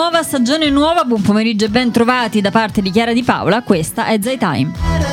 nuova stagione nuova, buon pomeriggio e ben trovati da parte di Chiara Di Paola, questa è Zai Time.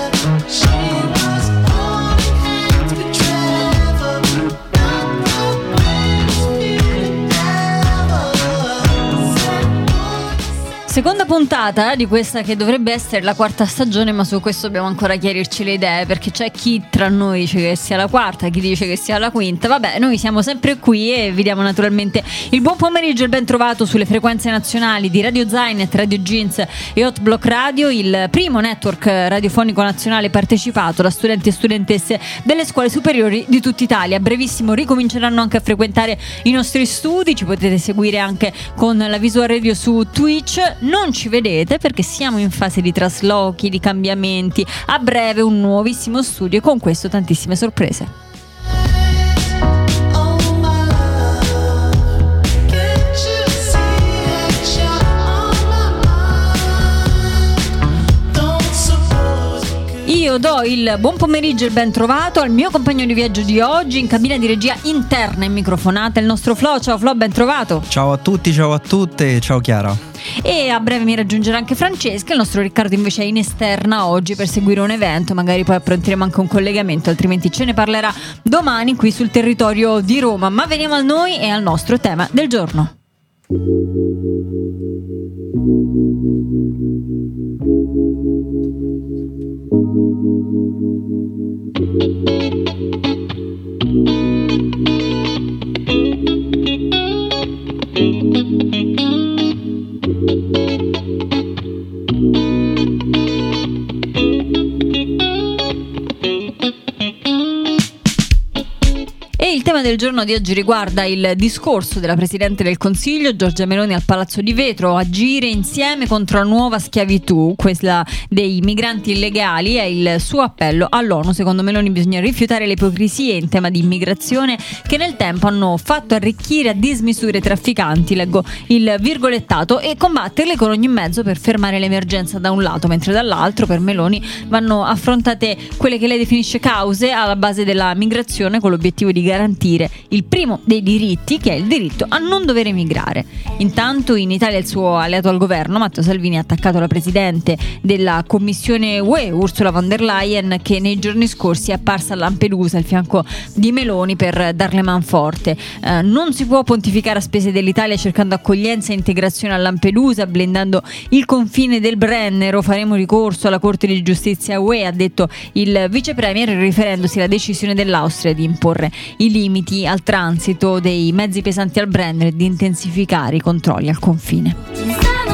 Seconda puntata di questa che dovrebbe essere la quarta stagione, ma su questo dobbiamo ancora chiarirci le idee, perché c'è chi tra noi dice che sia la quarta, chi dice che sia la quinta. Vabbè, noi siamo sempre qui e vi diamo naturalmente il buon pomeriggio e il ben trovato sulle frequenze nazionali di Radio Zainet, Radio Jeans e Hot Block Radio, il primo network radiofonico nazionale partecipato da studenti e studentesse delle scuole superiori di tutta Italia. A brevissimo ricominceranno anche a frequentare i nostri studi, ci potete seguire anche con la Visual Radio su Twitch. Non ci vedete perché siamo in fase di traslochi, di cambiamenti. A breve un nuovissimo studio e con questo tantissime sorprese. Io do il buon pomeriggio e il ben trovato al mio compagno di viaggio di oggi, in cabina di regia interna e microfonata, il nostro Flo. Ciao Flo, ben trovato. Ciao a tutti, ciao a tutte, ciao Chiara. E a breve mi raggiungerà anche Francesca. Il nostro Riccardo invece è in esterna oggi per seguire un evento, magari poi appronteremo anche un collegamento, altrimenti ce ne parlerà domani qui sul territorio di Roma. Ma veniamo a noi e al nostro tema del giorno. E il tema del giorno di oggi riguarda il discorso della Presidente del Consiglio Giorgia Meloni al Palazzo di Vetro: agire insieme contro la nuova schiavitù, quella dei migranti illegali. È il suo appello all'ONU. Secondo Meloni bisogna rifiutare le ipocrisie in tema di immigrazione che nel tempo hanno fatto arricchire a dismisura i trafficanti, leggo il virgolettato, e combatterle con ogni mezzo per fermare l'emergenza da un lato, mentre dall'altro per Meloni vanno affrontate quelle che lei definisce cause alla base della migrazione, con l'obiettivo di garantire il primo dei diritti, che è il diritto a non dover emigrare. Intanto in Italia il suo alleato al governo Matteo Salvini ha attaccato la presidente della Commissione UE Ursula von der Leyen, che nei giorni scorsi è apparsa a Lampedusa al fianco di Meloni per darle manforte. Non si può pontificare a spese dell'Italia cercando accoglienza e integrazione a Lampedusa, blindando il confine del Brennero. Faremo ricorso alla Corte di Giustizia UE, ha detto il vice premier, riferendosi alla decisione dell'Austria di imporre i limiti al transito dei mezzi pesanti al Brennero e di intensificare i controlli al confine.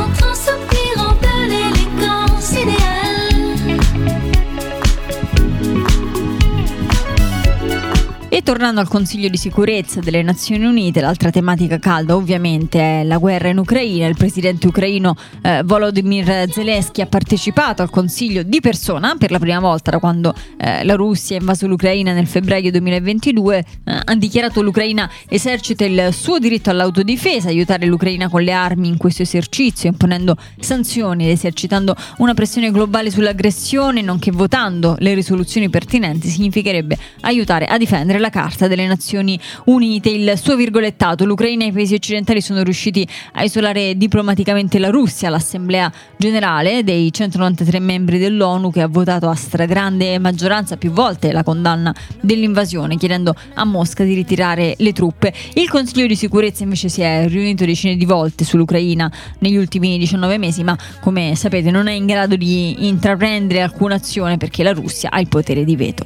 E tornando al Consiglio di sicurezza delle Nazioni Unite, l'altra tematica calda ovviamente è la guerra in Ucraina. Il presidente ucraino Volodymyr Zelensky ha partecipato al Consiglio di persona per la prima volta da quando la Russia ha invaso l'Ucraina nel febbraio 2022. Ha dichiarato: l'Ucraina esercita il suo diritto all'autodifesa, aiutare l'Ucraina con le armi in questo esercizio, imponendo sanzioni ed esercitando una pressione globale sull'aggressione, nonché votando le risoluzioni pertinenti, significherebbe aiutare a difendere la Carta delle Nazioni Unite. Il suo virgolettato: l'Ucraina e i paesi occidentali sono riusciti a isolare diplomaticamente la Russia. L'Assemblea Generale dei 193 membri dell'ONU, che ha votato a stragrande maggioranza più volte la condanna dell'invasione, chiedendo a Mosca di ritirare le truppe. Il Consiglio di sicurezza invece si è riunito decine di volte sull'Ucraina negli ultimi 19 mesi, ma come sapete non è in grado di intraprendere alcuna azione perché la Russia ha il potere di veto.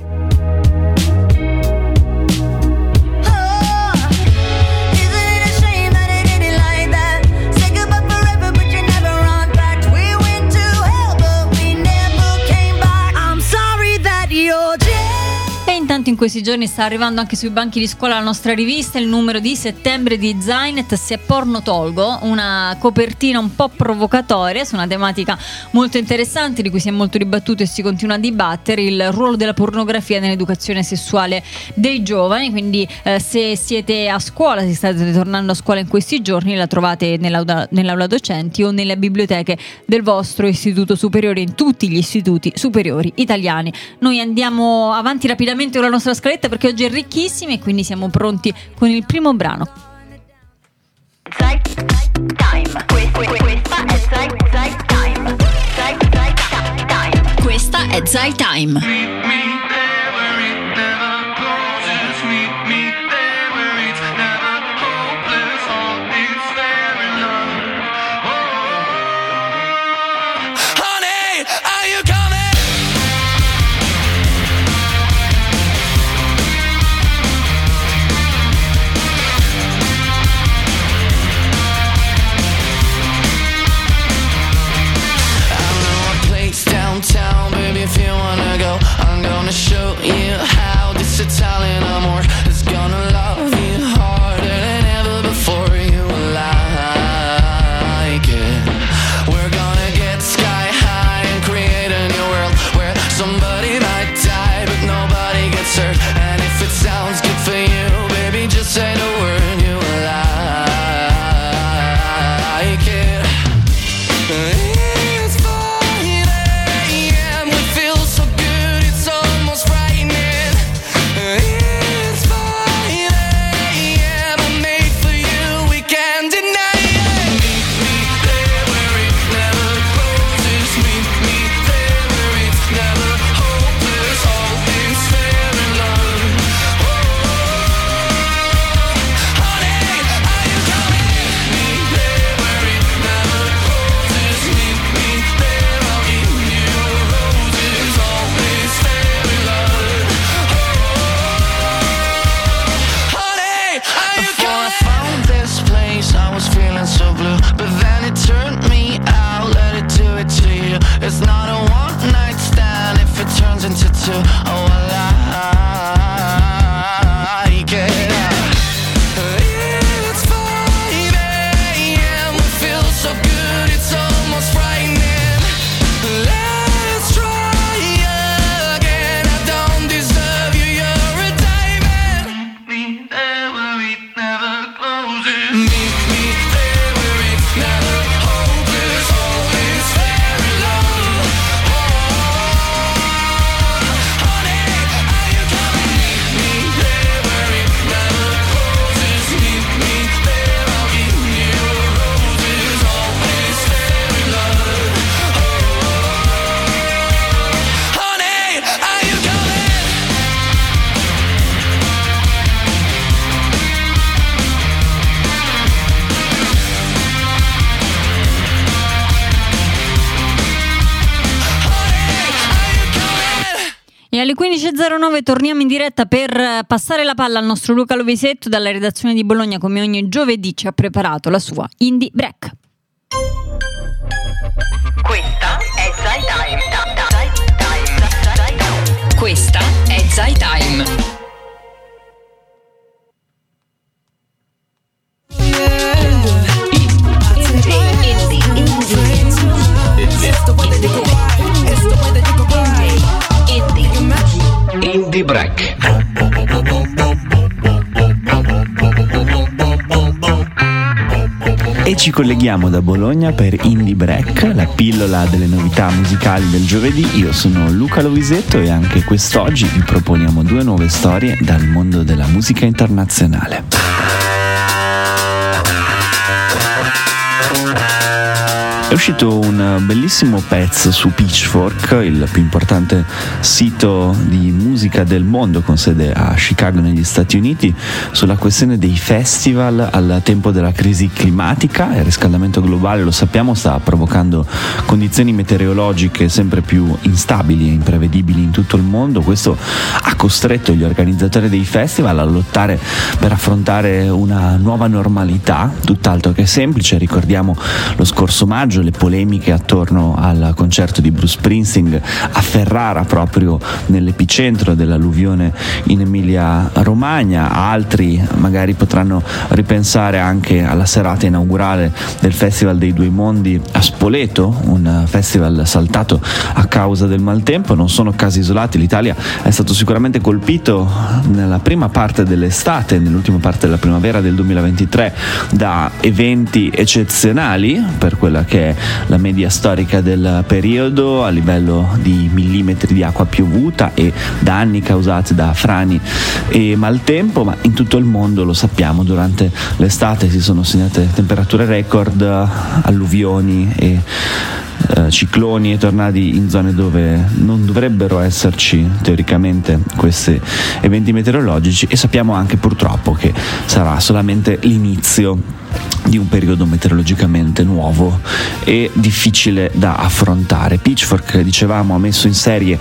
In questi giorni sta arrivando anche sui banchi di scuola la nostra rivista, il numero di settembre di Zainet. Se porno tolgo, una copertina un po' provocatoria su una tematica molto interessante di cui si è molto dibattuto e si continua a dibattere: il ruolo della pornografia nell'educazione sessuale dei giovani. Quindi se siete a scuola, se state tornando a scuola in questi giorni, la trovate nell'aula docenti o nelle biblioteche del vostro istituto superiore, in tutti gli istituti superiori italiani. Noi andiamo avanti rapidamente con la nostra scaletta perché oggi è ricchissima e quindi siamo pronti con il primo brano. Time. è Zai Time. If you wanna go, I'm gonna show you how this Italian amor is gonna love you harder than ever before. You like it. We're gonna get sky high and create a new world where somebody might die but nobody gets hurt. And if it sounds good for you, baby, just say the word. You like it. It's 5 a.m. We feel so good, it's almost frightening. It's 5 a.m. I'm made for you, we can't deny it. Meet me there where it never closes. Meet me there where it's never hopeless. All is fair in love. Oh, honey, are you coming? Meet me there where it never closes. Meet me there, I'll give you roses. All is fair in love. Oh, honey, are you coming? Before I found this place, I was feeling so blue, but then it turned me out. Let it do it to you. It's not a one night stand if it turns into two. Oh, I like it. It's 5 a.m. We feel so good, it's almost frightening. Let's try again. I don't deserve you, you're a diamond. Meet me there where it never closes. Meet me there where it's never hopeless. All is fair in love. Oh, honey, are you coming? Meet me there where it never closes. Meet me there, I'll give you roses. All is fair in love. Oh, honey, are you coming? E alle 15.09 torniamo in diretta per passare la palla al nostro Luca Lovisetto dalla redazione di Bologna. Come ogni giovedì ci ha preparato la sua Indie Break. Questa è Zai Time. Questa è Zai Time. Indie Break. E ci colleghiamo da Bologna per Indie Break, la pillola delle novità musicali del giovedì. Io sono Luca Lovisetto e anche quest'oggi vi proponiamo 2 nuove storie dal mondo della musica internazionale. È uscito un bellissimo pezzo su Pitchfork, il più importante sito di musica del mondo con sede a Chicago negli Stati Uniti, sulla questione dei festival al tempo della crisi climatica. Il riscaldamento globale, lo sappiamo, sta provocando condizioni meteorologiche sempre più instabili e imprevedibili in tutto il mondo. Questo ha costretto gli organizzatori dei festival a lottare per affrontare una nuova normalità, tutt'altro che semplice. Ricordiamo lo scorso maggio le polemiche attorno al concerto di Bruce Springsteen a Ferrara, proprio nell'epicentro dell'alluvione in Emilia-Romagna. Altri magari potranno ripensare anche alla serata inaugurale del Festival dei Due Mondi a Spoleto, un festival saltato a causa del maltempo. Non sono casi isolati, l'Italia è stato sicuramente colpito nella prima parte dell'estate, nell'ultima parte della primavera del 2023, da eventi eccezionali per quella che è è la media storica del periodo a livello di millimetri di acqua piovuta e danni causati da frani e maltempo, ma in tutto il mondo, lo sappiamo, durante l'estate si sono segnate temperature record, alluvioni e cicloni e tornadi in zone dove non dovrebbero esserci teoricamente questi eventi meteorologici, e sappiamo anche purtroppo che sarà solamente l'inizio di un periodo meteorologicamente nuovo e difficile da affrontare. Pitchfork, dicevamo, ha messo in serie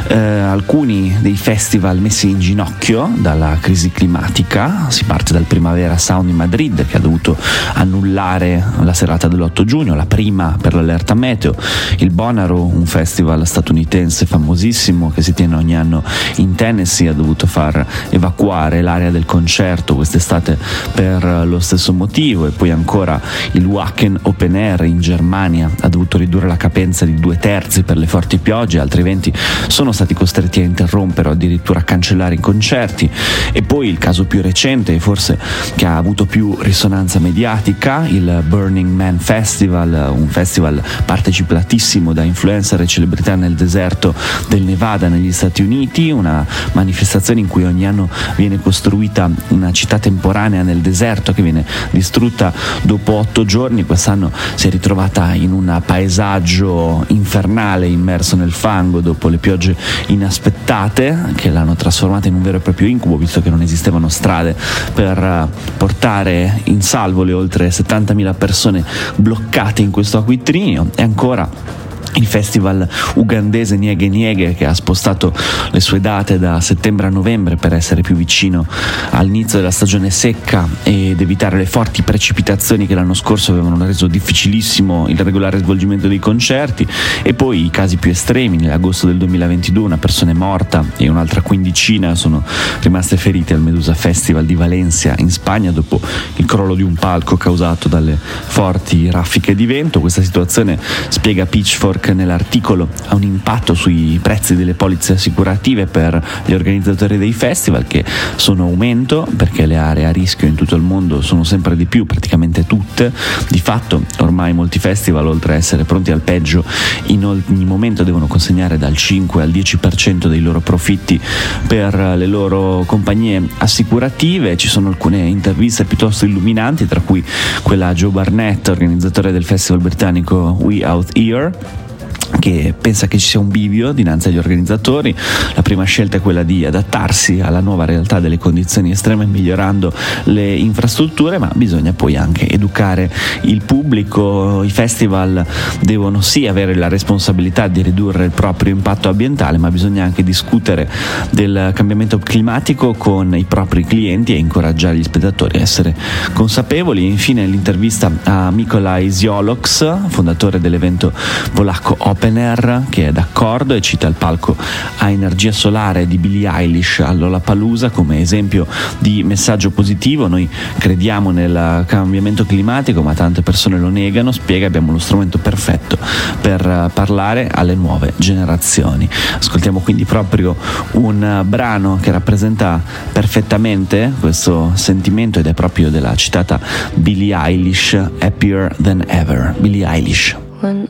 alcuni dei festival messi in ginocchio dalla crisi climatica. Si parte dal Primavera Sound in Madrid, che ha dovuto annullare la serata dell'8 giugno, la prima per l'allerta meteo. Il Bonnaroo, un festival statunitense famosissimo che si tiene ogni anno in Tennessee, ha dovuto far evacuare l'area del concerto quest'estate per lo stesso motivo. E poi ancora il Wacken Open Air in Germania ha dovuto ridurre la capienza di 2/3 per le forti piogge, altri eventi sono stati costretti a interrompere o addirittura a cancellare i concerti. E poi il caso più recente, forse che ha avuto più risonanza mediatica, il Burning Man Festival, un festival partecipatissimo da influencer e celebrità nel deserto del Nevada negli Stati Uniti, una manifestazione in cui ogni anno viene costruita una città temporanea nel deserto che viene distrutta dopo 8 giorni. Quest'anno si è ritrovata in un paesaggio infernale, immerso nel fango dopo le piogge inaspettate che l'hanno trasformata in un vero e proprio incubo, visto che non esistevano strade per portare in salvo le oltre 70.000 persone bloccate in questo acquitrinio. E ancora il festival ugandese Nieghe Nieghe, che ha spostato le sue date da settembre a novembre per essere più vicino all'inizio della stagione secca ed evitare le forti precipitazioni che l'anno scorso avevano reso difficilissimo il regolare svolgimento dei concerti. E poi i casi più estremi: nell'agosto del 2022 una persona è morta e un'altra quindicina sono rimaste ferite al Medusa Festival di Valencia in Spagna dopo il crollo di un palco causato dalle forti raffiche di vento. Questa situazione, spiega Pitchfork nell'articolo, ha un impatto sui prezzi delle polizze assicurative per gli organizzatori dei festival, che sono in aumento perché le aree a rischio in tutto il mondo sono sempre di più, praticamente tutte. Di fatto ormai molti festival, oltre a essere pronti al peggio, in ogni momento devono consegnare dal 5 al 10% dei loro profitti per le loro compagnie assicurative. Ci sono alcune interviste piuttosto illuminanti, tra cui quella a Joe Barnett, organizzatore del festival britannico We Out Here, che pensa che ci sia un bivio dinanzi agli organizzatori. La prima scelta è quella di adattarsi alla nuova realtà delle condizioni estreme migliorando le infrastrutture, ma bisogna poi anche educare il pubblico. I festival devono sì avere la responsabilità di ridurre il proprio impatto ambientale, ma bisogna anche discutere del cambiamento climatico con i propri clienti e incoraggiare gli spettatori a essere consapevoli. Infine l'intervista a Mikolaj Ziolox, fondatore dell'evento polacco Open Air, che è d'accordo e cita il palco a energia solare di Billie Eilish a Lollapalooza come esempio di messaggio positivo. Noi crediamo nel cambiamento climatico, ma tante persone lo negano. Spiega: abbiamo lo strumento perfetto per parlare alle nuove generazioni. Ascoltiamo quindi proprio un brano che rappresenta perfettamente questo sentimento ed è proprio della citata Billie Eilish, Happier Than Ever. Billie Eilish. When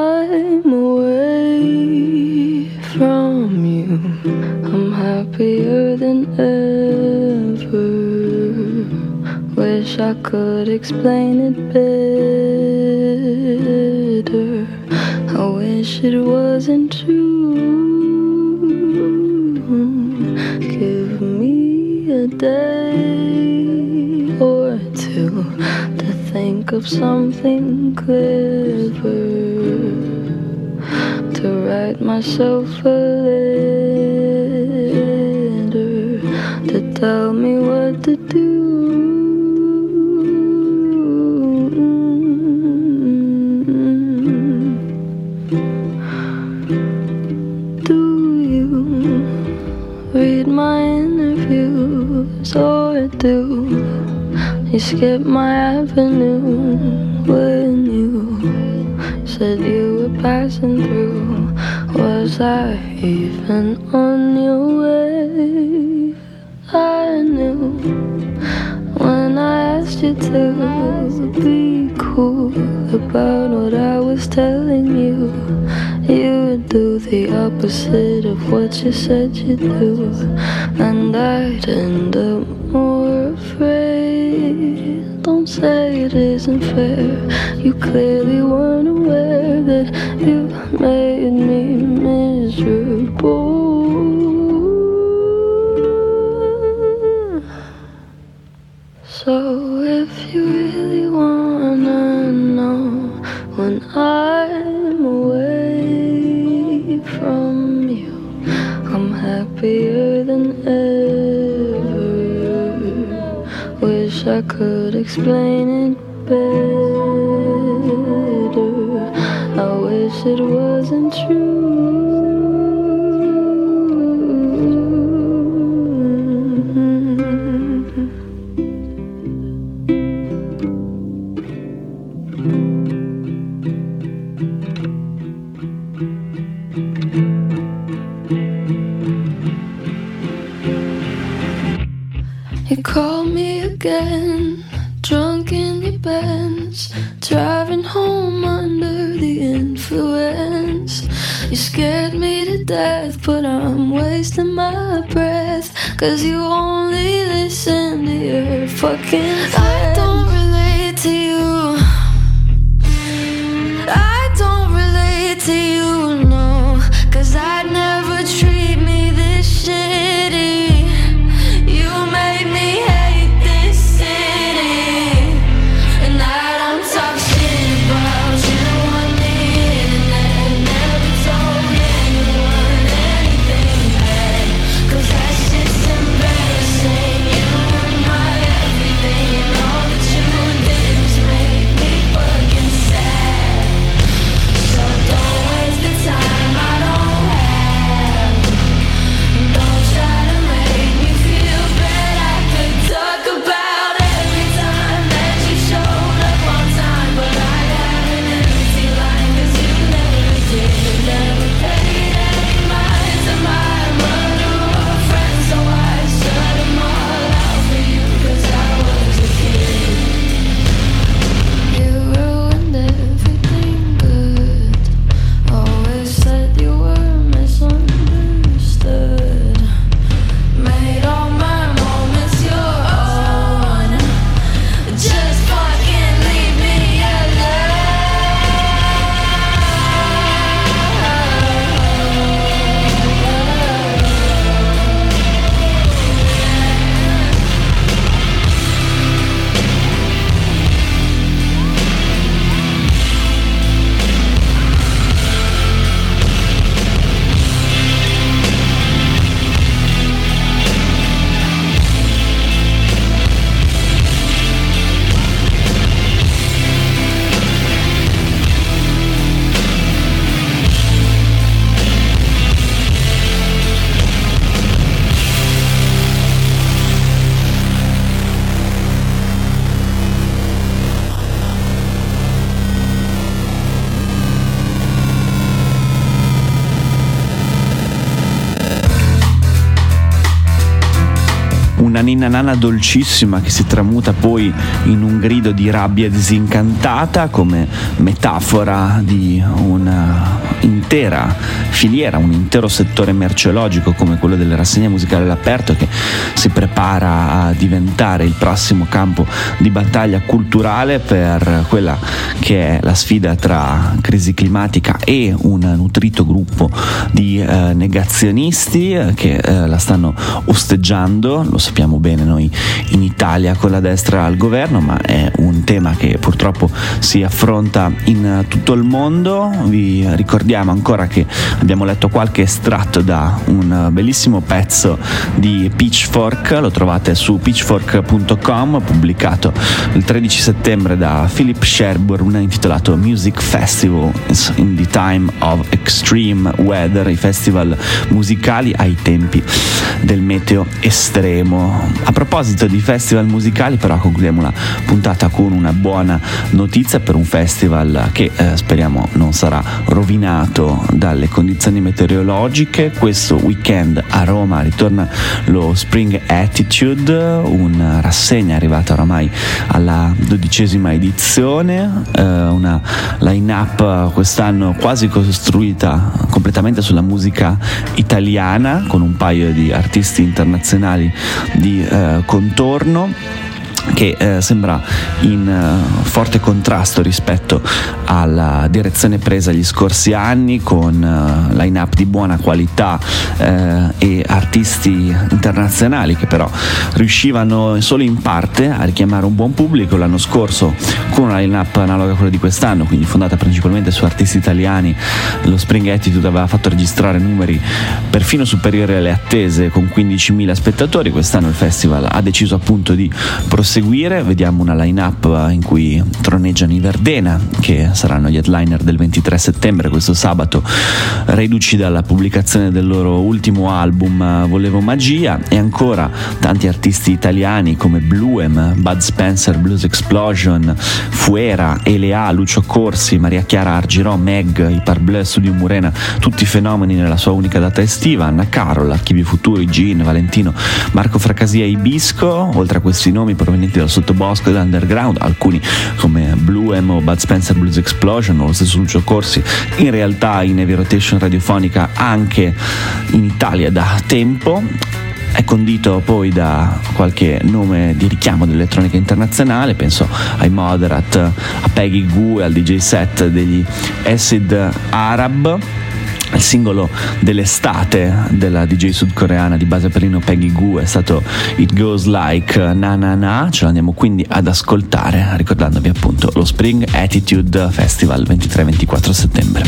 I'm away from you, I'm happier than ever. Wish I could explain it better. I wish it wasn't true. Give me a day or two to think of something clever, to write myself a letter, to tell me what to do. Do you read my interviews, or do you skip my avenue when you said you were passing through? Was I even on your way? I knew when I asked you to be cool. cool about what I was telling you. You would do the opposite of what you said you'd do, and I'd end up more afraid. Don't say it isn't fair. You clearly weren't aware that you made me miserable. So if you really wanna know when I'm away from you, I'm happier than ever. Wish I could explain it better. I wish it wasn't true. You called me again, drunk in your Benz, driving home under the influence. You scared me to death, but I'm wasting my breath, 'cause you only listen to your fucking friends. I don't relate to you, I don't relate to you, no, 'cause I'd never treat me this shitty. You made me hate this city, and I don't talk shit about you on the internet. Never told anyone anything bad, 'cause that shit's embarrassing. You were my everything, and all that you did was make me fucking sad. So don't waste the time I don't have, and don't try to make me feel bad. I could talk about every time that you showed up on time, but I had an empty line, 'cause you never did. You never paid any mind to my mother or friends, so I shut them all out for you, 'cause I was a kid. You ruined everything good, always said you were misunderstood, made all my moments your own. Just fucking leave me una ninna nana dolcissima che si tramuta poi in un grido di rabbia disincantata come metafora di una intera filiera, un intero settore merceologico come quello delle rassegne musicali all'aperto, che si prepara a diventare il prossimo campo di battaglia culturale per quella che è la sfida tra crisi climatica e un nutrito gruppo di negazionisti che la stanno osteggiando. Lo sappiamo bene noi in Italia con la destra al governo, ma è un tema che purtroppo si affronta in tutto il mondo. Vi ricordiamo ancora che abbiamo letto qualche estratto da un bellissimo pezzo di Pitchfork, lo trovate su pitchfork.com, pubblicato il 13 settembre da Philip Sherburne, intitolato Music Festival in the Time of Extreme Weather, i festival musicali ai tempi del meteo estremo. A proposito di festival musicali, però concludiamo la puntata con una buona notizia per un festival che speriamo non sarà rovinato dalle condizioni meteorologiche. Questo weekend a Roma ritorna lo Spring Attitude, una rassegna arrivata oramai alla 12ª edizione, una line-up quest'anno quasi costruita completamente sulla musica italiana, con un paio di artisti internazionali di contorno, che sembra in forte contrasto rispetto alla direzione presa gli scorsi anni, con line-up di buona qualità e artisti internazionali che però riuscivano solo in parte a richiamare un buon pubblico. L'anno scorso, con una line-up analoga a quella di quest'anno, quindi fondata principalmente su artisti italiani, lo Spring Attitude aveva fatto registrare numeri perfino superiori alle attese, con 15.000 spettatori. Quest'anno il festival ha deciso appunto di proseguire. Vediamo una line-up in cui troneggiano i Verdena, che saranno gli headliner del 23 settembre, questo sabato, reduci dalla pubblicazione del loro ultimo album Volevo Magia, e ancora tanti artisti italiani come Bluem, Bud Spencer, Blues Explosion, Fuera, Elea, Lucio Corsi, Maria Chiara Argirò, Meg, i Parbleu, Studio Murena, tutti fenomeni nella sua unica data estiva, Anna Carola, Archivi Futuri, Gin, Valentino, Marco Fracasia e Ibisco. Oltre a questi nomi provenienti dal sottobosco e dall'underground, alcuni come Bluem o Bud Spencer Blues Explosion o lo stesso Lucio Corsi, in realtà in heavy rotation radiofonica anche in Italia da tempo. È condito poi da qualche nome di richiamo dell'elettronica internazionale, penso ai Moderat, a Peggy Gou e al DJ set degli Acid Arab. Il singolo dell'estate della DJ sudcoreana di base perino Peggy Gou è stato It Goes Like Na Na Na. Ce lo andiamo quindi ad ascoltare, ricordandovi appunto lo Spring Attitude Festival 23-24 settembre.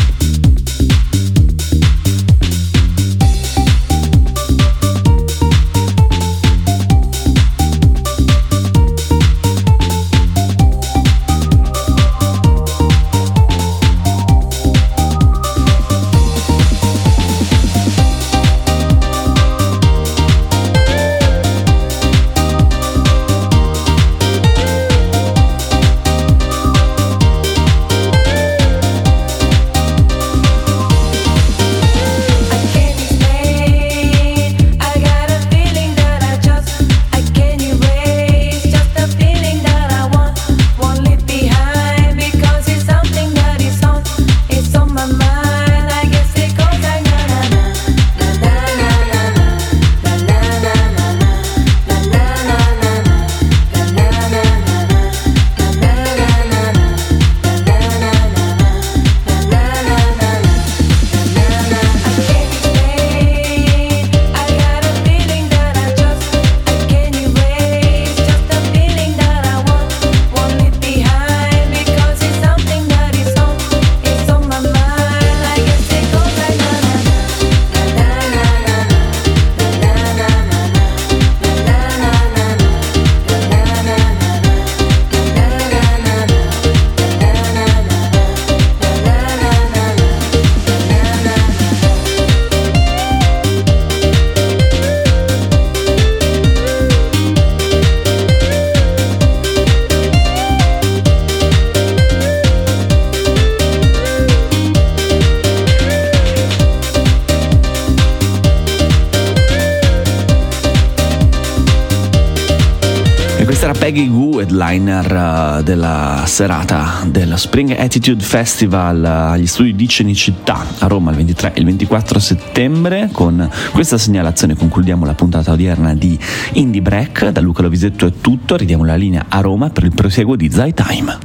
Peggy Gou, headliner della serata dello Spring Attitude Festival agli studi di Cinecittà a Roma il 23 e il 24 settembre. Con questa segnalazione concludiamo la puntata odierna di Indie Break. Da Luca Lovisetto è tutto, ridiamo la linea a Roma per il proseguo di Zai Time.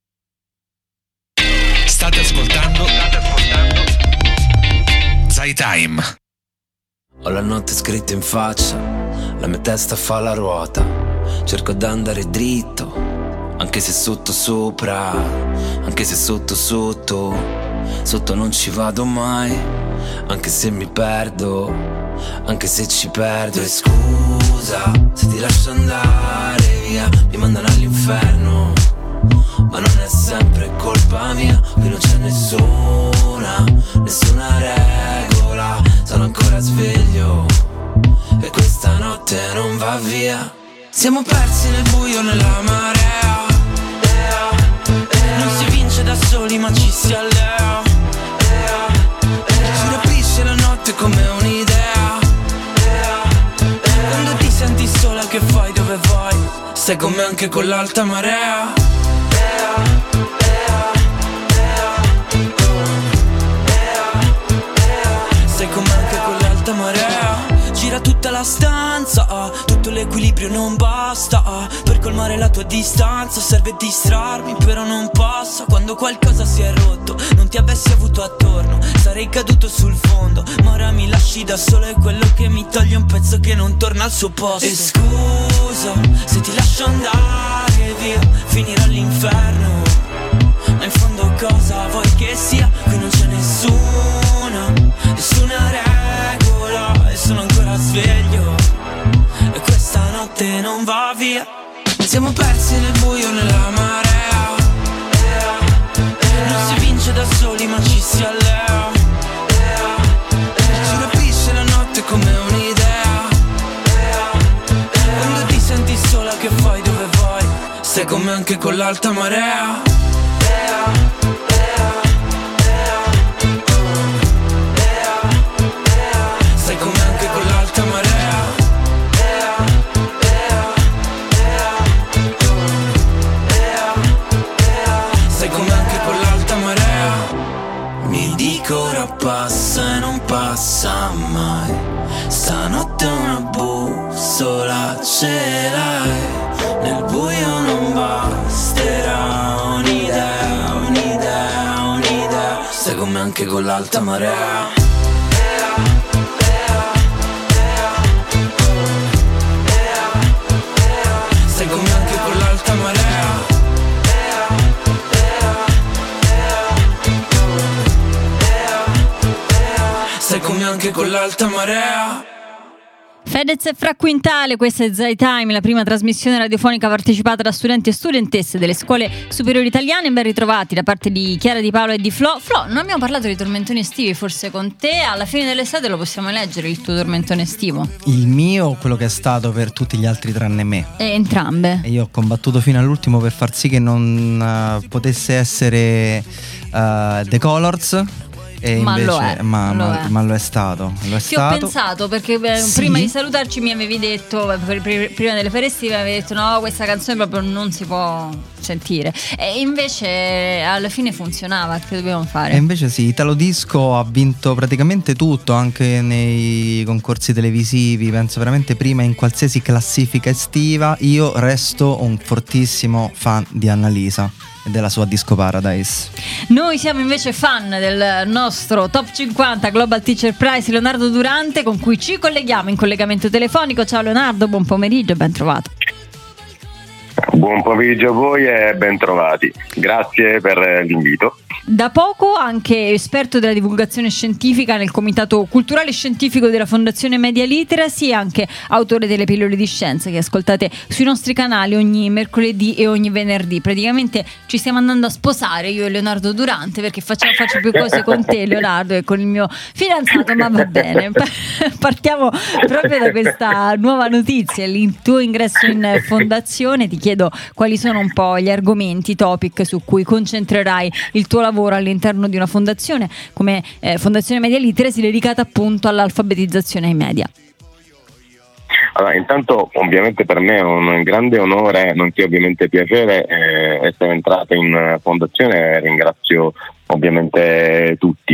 State ascoltando Zai Time. Ho la notte scritta in faccia, la mia testa fa la ruota. Cerco d'andare dritto, anche se sotto sopra, anche se sotto sotto, sotto non ci vado mai, anche se mi perdo, anche se ci perdo. E scusa se ti lascio andare via, mi mandano all'inferno, ma non è sempre colpa mia, qui non c'è nessuna regola, sono ancora sveglio e questa notte non va via. via. Siamo persi nel buio, nella marea. Non si vince da soli ma ci si allea. Ci rapisce la notte come un'idea. Quando ti senti sola che fai, dove vai? Stai con me anche con l'alta marea. Stai con me anche con l'alta marea. Gira tutta la stanza, tutto l'equilibrio non basta, per colmare la tua distanza serve distrarmi, però non passa. Quando qualcosa si è rotto, non ti avessi avuto attorno, sarei caduto sul fondo, ma ora mi lasci da solo, è quello che mi toglie un pezzo che non torna al suo posto. E scusa se ti lascio andare via, finirò all'inferno, ma in fondo cosa vuoi che sia? Qui non c'è nessuna regola e sono ancora sveglio e questa notte non va via. Siamo persi nel buio, nella marea. Non si vince da soli ma ci si allea. Ci rapisce la notte come un'idea. Quando ti senti sola che fai, dove vai? Stai con me anche con l'alta marea. Stai con me anche con l'alta marea. Stai con me anche con l'alta marea. Mi dico ora passa e non passa mai. Stanotte una bussola ce l'hai. Nel buio non basterà un'idea, un'idea, un'idea. Stai con me anche con l'alta marea. Stai con me anche con l'alta marea. Stai con me anche con l'alta marea. Fedez e Fra Quintale, questa è Zai Time, la prima trasmissione radiofonica partecipata da studenti e studentesse delle scuole superiori italiane. Ben ritrovati da parte di Chiara, Di Paolo e di Flo. Flo, non abbiamo parlato di tormentoni estivi forse con te, alla fine dell'estate lo possiamo leggere il tuo tormentone estivo? Il mio, quello che è stato per tutti gli altri tranne me. Entrambe. E io ho combattuto fino all'ultimo per far sì che non potesse essere The Colors. E Ma invece, lo è, ma lo è stato. Ti ho pensato perché Sì. prima di salutarci mi avevi detto, prima delle ferie estive, mi avevi detto no, questa canzone proprio non si può sentire. E invece alla fine funzionava, che dobbiamo fare? E invece sì, Italo Disco ha vinto praticamente tutto, anche nei concorsi televisivi, penso veramente prima in qualsiasi classifica estiva. Io resto un fortissimo fan di Annalisa e della sua Disco Paradise. Noi siamo invece fan del nostro Top 50 Global Teacher Prize Leonardo Durante, con cui ci colleghiamo in collegamento telefonico. Ciao Leonardo, buon pomeriggio, ben trovato. Buon pomeriggio a voi e ben trovati. Grazie per l'invito. Da poco anche esperto della divulgazione scientifica nel Comitato Culturale e Scientifico della Fondazione Media Literacy e anche autore delle pillole di scienza che ascoltate sui nostri canali ogni mercoledì e ogni venerdì. Praticamente ci stiamo andando a sposare io e Leonardo Durante, perché faccio più cose con te, Leonardo, e con il mio fidanzato, ma va bene. Partiamo proprio da questa nuova notizia, il tuo ingresso in fondazione. Ti chiedo quali sono un po' gli argomenti, i topic su cui concentrerai il tuo lavoro all'interno di una fondazione come Fondazione Media Literacy, dedicata appunto all'alfabetizzazione ai media. Allora, intanto ovviamente per me è un grande onore, nonché ovviamente piacere essere entrato in fondazione. Ringrazio ovviamente tutti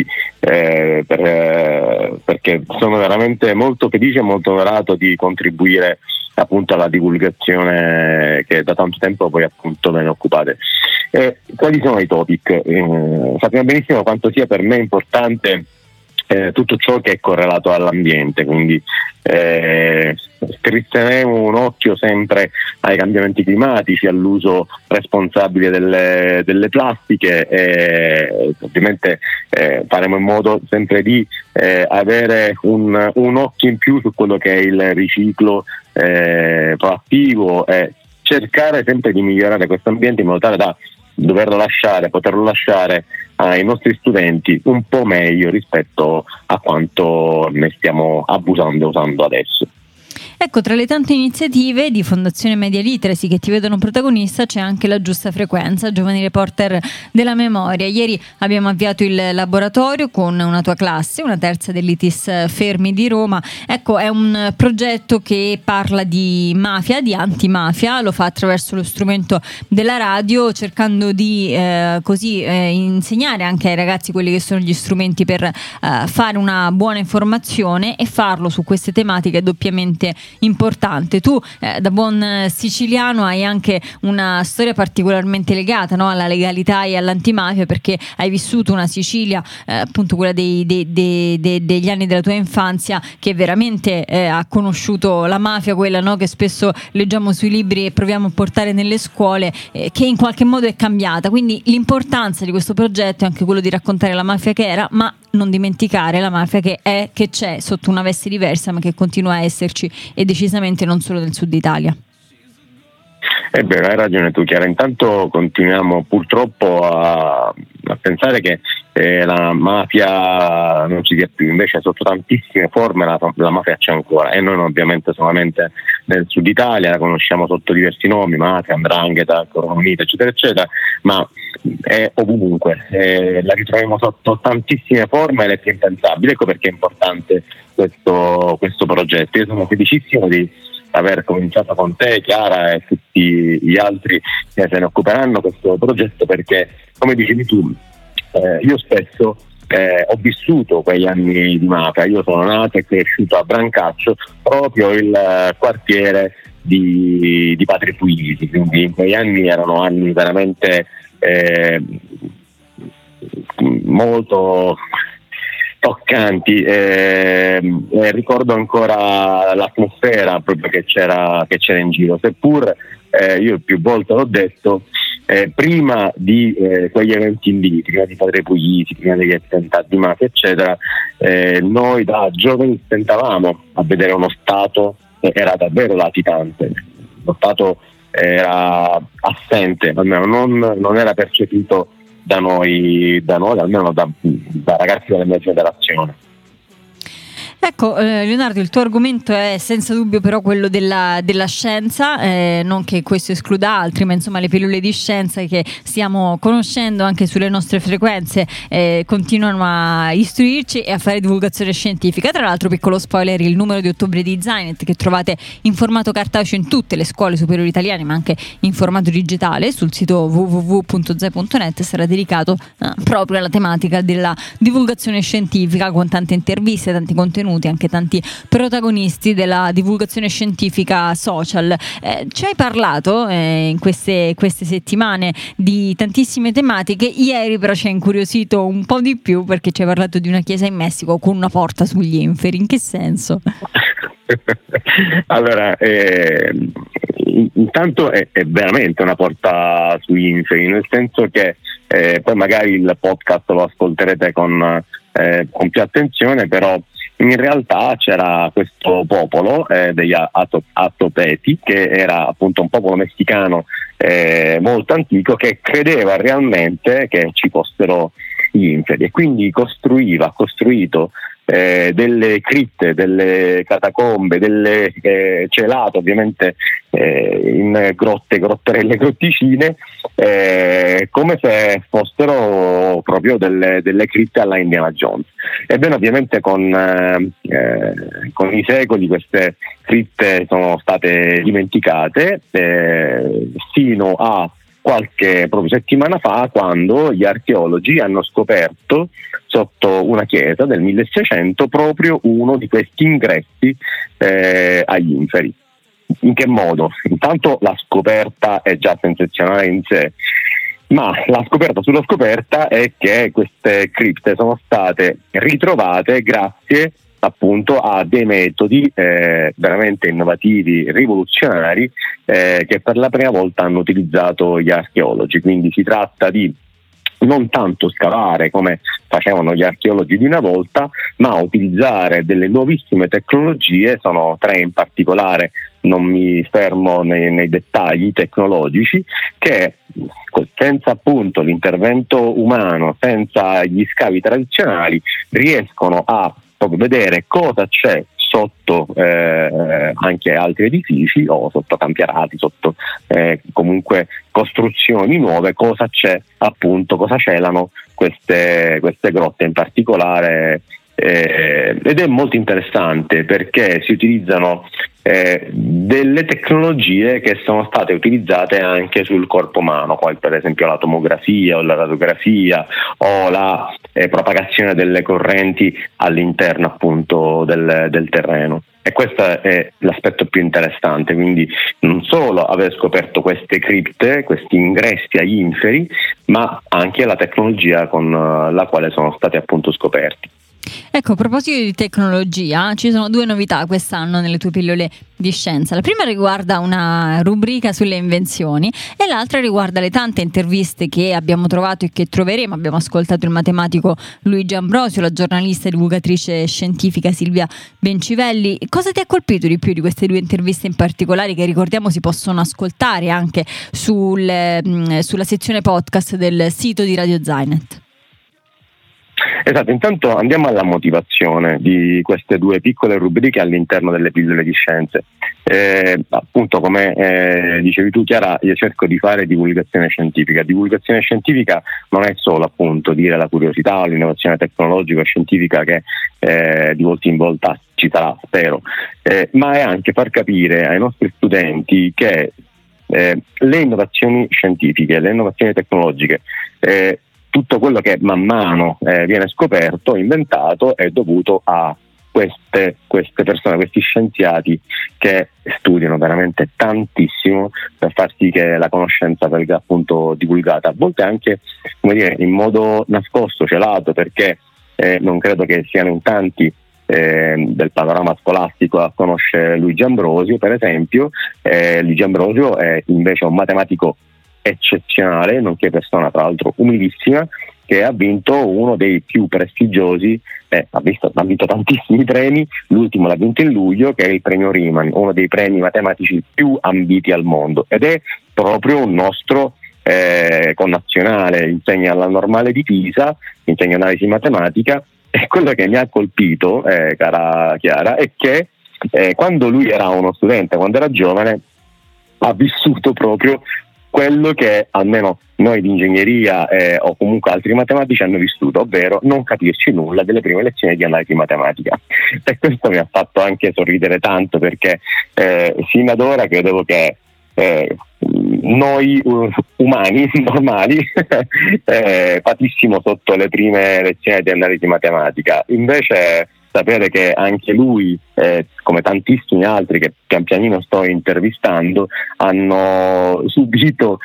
perché sono veramente molto felice e molto onorato di contribuire appunto alla divulgazione che da tanto tempo voi appunto ve ne occupate. Quali sono i topic? Sappiamo benissimo quanto sia per me importante tutto ciò che è correlato all'ambiente, quindi strizzineremo un occhio sempre ai cambiamenti climatici, all'uso responsabile delle plastiche e ovviamente faremo in modo sempre di avere un occhio in più su quello che è il riciclo proattivo e cercare sempre di migliorare questo ambiente in modo tale da poterlo lasciare ai nostri studenti un po' meglio rispetto a quanto ne stiamo abusando e usando adesso. Ecco, tra le tante iniziative di Fondazione Media Literacy che ti vedono protagonista c'è anche la Giusta Frequenza, giovani reporter della memoria. Ieri abbiamo avviato il laboratorio con una tua classe, una terza dell'ITIS Fermi di Roma. Ecco, è un progetto che parla di mafia, di antimafia, lo fa attraverso lo strumento della radio, cercando di insegnare anche ai ragazzi quelli che sono gli strumenti per fare una buona informazione e farlo su queste tematiche doppiamente importante. Tu da buon siciliano hai anche una storia particolarmente legata, no, alla legalità e all'antimafia, perché hai vissuto una Sicilia, appunto quella degli anni della tua infanzia, che veramente ha conosciuto la mafia, quella, no, che spesso leggiamo sui libri e proviamo a portare nelle scuole, che in qualche modo è cambiata. Quindi l'importanza di questo progetto è anche quello di raccontare la mafia che era, ma non dimenticare la mafia che c'è sotto una veste diversa, ma che continua a esserci, e decisamente non solo nel sud Italia. È vero, hai ragione tu, Chiara. Intanto continuiamo purtroppo a pensare che la mafia non ci sia più, invece sotto tantissime forme la mafia c'è ancora, e noi ovviamente solamente nel sud Italia la conosciamo sotto diversi nomi, mafia, 'ndrangheta, Corona Unita, eccetera eccetera, ma è ovunque, la ritroviamo sotto tantissime forme ed è impensabile. Ecco perché è importante questo progetto. Io sono felicissimo di aver cominciato con te, Chiara, e tutti gli altri che se ne occuperanno questo progetto, perché come dicevi tu, io spesso ho vissuto quegli anni di mafia. Io sono nato e cresciuto a Brancaccio, proprio il quartiere di Padre Puglisi, quindi in quegli anni erano anni veramente molto toccanti, ricordo ancora l'atmosfera proprio che c'era in giro, seppur io più volte l'ho detto, prima di quegli eventi lì, prima di Padre Puglisi, prima degli attentati di mafia eccetera, noi da giovani tentavamo a vedere uno Stato che era davvero latitante. Lo Stato era assente, almeno non era percepito da noi, almeno da ragazzi della mia generazione. Ecco, Leonardo, il tuo argomento è senza dubbio però quello della scienza, non che questo escluda altri, ma insomma le pillole di scienza che stiamo conoscendo anche sulle nostre frequenze continuano a istruirci e a fare divulgazione scientifica. Tra l'altro, piccolo spoiler, il numero di ottobre di Zainet, che trovate in formato cartaceo in tutte le scuole superiori italiane, ma anche in formato digitale sul sito www.zai.net, sarà dedicato proprio alla tematica della divulgazione scientifica, con tante interviste, tanti contenuti, anche tanti protagonisti della divulgazione scientifica social. Ci hai parlato in queste settimane di tantissime tematiche. Ieri però ci ha incuriosito un po' di più, perché ci hai parlato di una chiesa in Messico con una porta sugli inferi. In che senso? Allora, intanto è veramente una porta sugli inferi, nel senso che poi magari il podcast lo ascolterete con più attenzione, però in realtà c'era questo popolo degli Atopeti, che era appunto un popolo messicano molto antico, che credeva realmente che ci fossero gli inferi, e quindi ha costruito delle cripte, delle catacombe, delle celate ovviamente in grotterelle, grotticine, come se fossero proprio delle cripte alla Indiana Jones. Ebbene, ovviamente con i secoli queste cripte sono state dimenticate, fino a qualche proprio settimana fa, quando gli archeologi hanno scoperto sotto una chiesa del 1600 proprio uno di questi ingressi agli inferi. In che modo? Intanto la scoperta è già sensazionale in sé, ma la scoperta sulla scoperta è che queste cripte sono state ritrovate grazie appunto a dei metodi veramente innovativi, rivoluzionari, che per la prima volta hanno utilizzato gli archeologi. Quindi si tratta di non tanto scavare come facevano gli archeologi di una volta, ma utilizzare delle nuovissime tecnologie. Sono tre in particolare, non mi fermo nei dettagli tecnologici, che senza appunto l'intervento umano, senza gli scavi tradizionali, riescono a proprio vedere cosa c'è sotto anche altri edifici o sotto campierati, sotto comunque costruzioni nuove, cosa c'è appunto, cosa celano queste grotte in particolare. Ed è molto interessante perché si utilizzano delle tecnologie che sono state utilizzate anche sul corpo umano, come per esempio la tomografia o la radiografia o la propagazione delle correnti all'interno appunto del terreno. E questo è l'aspetto più interessante, quindi non solo aver scoperto queste cripte, questi ingressi agli inferi, ma anche la tecnologia con la quale sono stati appunto scoperti. Ecco, a proposito di tecnologia, ci sono 2 novità quest'anno nelle tue pillole di scienza. La prima riguarda una rubrica sulle invenzioni e l'altra riguarda le tante interviste che abbiamo trovato e che troveremo. Abbiamo ascoltato il matematico Luigi Ambrosio, la giornalista e divulgatrice scientifica Silvia Bencivelli. Cosa ti ha colpito di più di queste 2 interviste in particolare, che ricordiamo si possono ascoltare anche sulla sezione podcast del sito di Radio Zainet? Esatto, intanto andiamo alla motivazione di queste 2 piccole rubriche all'interno delle pillole di scienze. Appunto, come dicevi tu, Chiara, io cerco di fare divulgazione scientifica. Divulgazione scientifica non è solo appunto dire la curiosità o l'innovazione tecnologica o scientifica che di volta in volta ci sarà, spero, ma è anche far capire ai nostri studenti che le innovazioni scientifiche, le innovazioni tecnologiche, tutto quello che man mano viene scoperto, inventato, è dovuto a queste persone, questi scienziati che studiano veramente tantissimo per far sì che la conoscenza venga appunto divulgata, a volte anche, come dire, in modo nascosto, celato, perché non credo che siano in tanti del panorama scolastico a conoscere Luigi Ambrosio, per esempio. Luigi Ambrosio è invece un matematico eccezionale, nonché persona tra l'altro umilissima, che ha vinto uno dei più prestigiosi, ha vinto tantissimi premi, l'ultimo l'ha vinto in luglio, che è il premio Riemann, uno dei premi matematici più ambiti al mondo, ed è proprio un nostro connazionale, insegna alla Normale di Pisa, insegna analisi matematica, e quello che mi ha colpito, cara Chiara, è che quando lui era uno studente, quando era giovane, ha vissuto proprio quello che almeno noi di ingegneria o comunque altri matematici hanno vissuto, ovvero non capirci nulla delle prime lezioni di analisi matematica. E questo mi ha fatto anche sorridere tanto, perché fino ad ora credevo che noi umani normali patissimo sotto le prime lezioni di analisi matematica. Invece sapere che anche lui, come tantissimi altri che pian pianino sto intervistando, hanno subito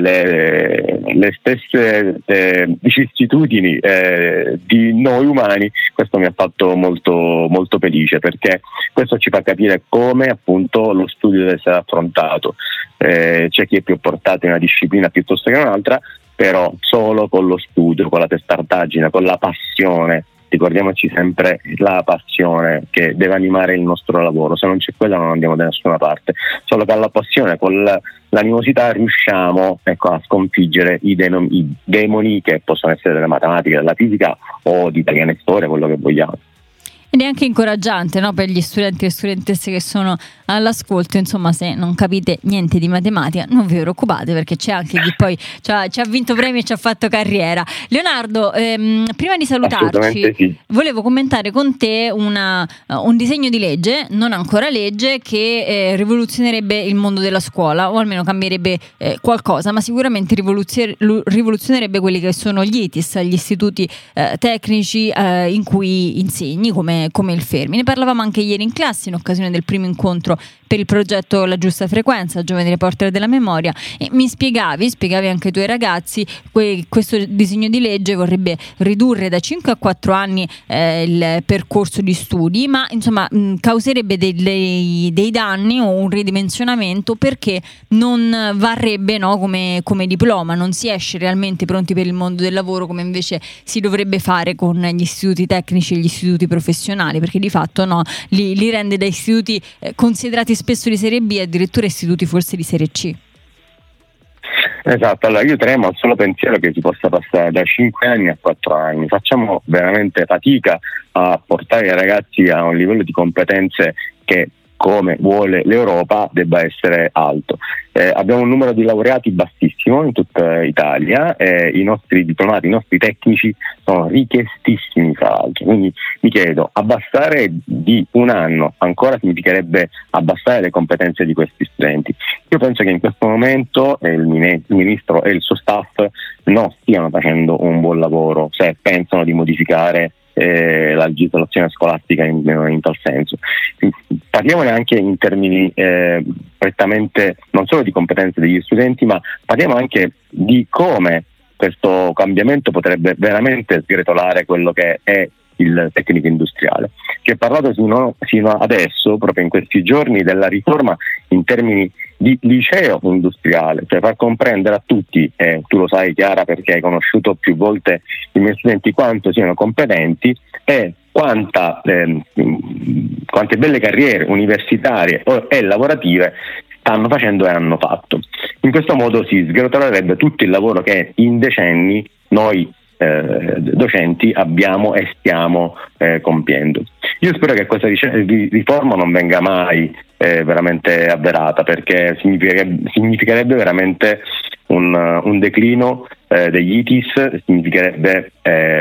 le stesse vicissitudini di noi umani, questo mi ha fatto molto, molto felice, perché questo ci fa capire come appunto lo studio deve essere affrontato. C'è chi è più portato in una disciplina piuttosto che in un'altra, però solo con lo studio, con la testardaggine, con la passione. Ricordiamoci sempre la passione che deve animare il nostro lavoro, se non c'è quella non andiamo da nessuna parte. Solo con la passione, con l'animosità riusciamo, a sconfiggere i demoni che possono essere della matematica, della fisica o di italiano e storia, quello che vogliamo. Ed è anche incoraggiante, no, per gli studenti e studentesse che sono all'ascolto. Insomma, se non capite niente di matematica non vi preoccupate, perché c'è anche chi poi ci ha vinto premi e ci ha fatto carriera. Leonardo, prima di salutarci, sì, volevo commentare con te un disegno di legge, non ancora legge, che rivoluzionerebbe il mondo della scuola, o almeno cambierebbe qualcosa, ma sicuramente rivoluzionerebbe quelli che sono gli ITIS, gli istituti tecnici in cui insegni, come il Fermi. Ne parlavamo anche ieri in classe in occasione del primo incontro per il progetto La Giusta Frequenza, Giovani Reporter della Memoria, e mi spiegavi anche ai tuoi ragazzi questo disegno di legge vorrebbe ridurre da 5 a 4 anni il percorso di studi, ma insomma causerebbe dei danni o un ridimensionamento, perché non varrebbe, no, come diploma, non si esce realmente pronti per il mondo del lavoro come invece si dovrebbe fare con gli istituti tecnici e gli istituti professionali, perché di fatto li rende da istituti considerati spesso di serie B addirittura istituti forse di serie C. Esatto, allora aiuteremo al solo pensiero che si possa passare da 5 anni a 4 anni. Facciamo veramente fatica a portare i ragazzi a un livello di competenze che, come vuole l'Europa, debba essere alto. Abbiamo un numero di laureati bassissimo in tutta Italia, i nostri diplomati, i nostri tecnici sono richiestissimi fra l'altro, quindi mi chiedo, abbassare di un anno ancora significherebbe abbassare le competenze di questi studenti. Io penso che in questo momento il Ministro e il suo staff non stiano facendo un buon lavoro se pensano di modificare la legislazione scolastica in tal senso. Parliamone anche in termini prettamente non solo di competenze degli studenti, ma parliamo anche di come questo cambiamento potrebbe veramente sgretolare quello che è il tecnico industriale. Si è parlato sino adesso, proprio in questi giorni, della riforma in termini di liceo industriale, cioè far comprendere a tutti, tu lo sai Chiara perché hai conosciuto più volte i miei studenti, quanto siano competenti e quante belle carriere universitarie e lavorative stanno facendo e hanno fatto. In questo modo si sgretolerebbe tutto il lavoro che in decenni noi docenti abbiamo e stiamo compiendo. Io spero che questa riforma non venga mai veramente avverata, perché significherebbe veramente un declino degli ITIS, significherebbe